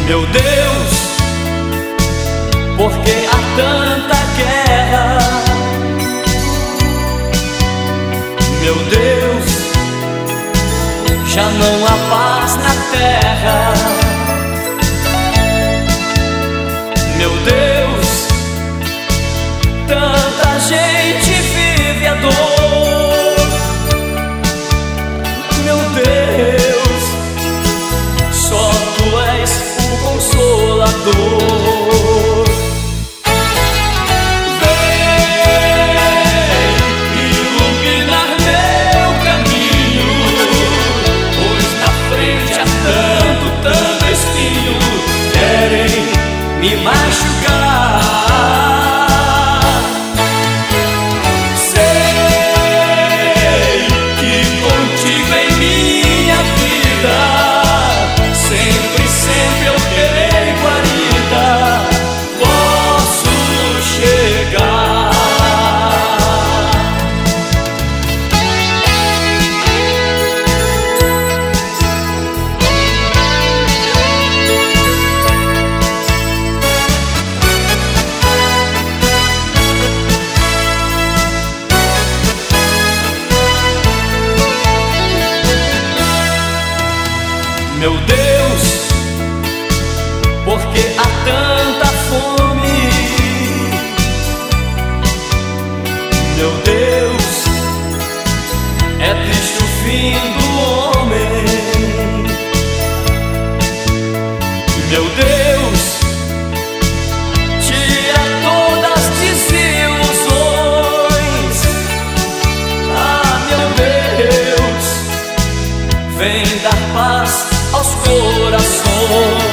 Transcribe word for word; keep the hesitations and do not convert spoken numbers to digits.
Meu Deus, por que há tanta guerra? Meu Deus, já não há paz na terra. Meu Deus, tanta gente vive a dor. Meu Deus, só Tu és o Consolador. Vem iluminar meu caminho, pois na frente há tanto, tanto espinho, querem me machucar. Meu Deus, por que há tanta fome? Meu Deus, é triste o fim do homem. Meu Deus, tira todas as desilusões. Ah, meu Deus, vem dar paz aos corações.